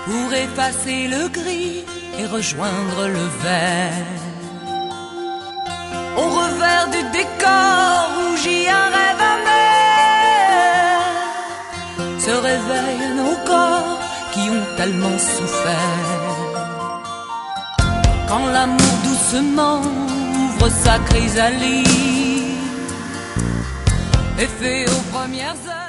pour effacer le gris et rejoindre le vert. Au revers du décor rougit un rêve amer, se réveillent nos corps qui ont tellement souffert. Quand l'amour doucement ouvre sa chrysalide et fait aux premières heures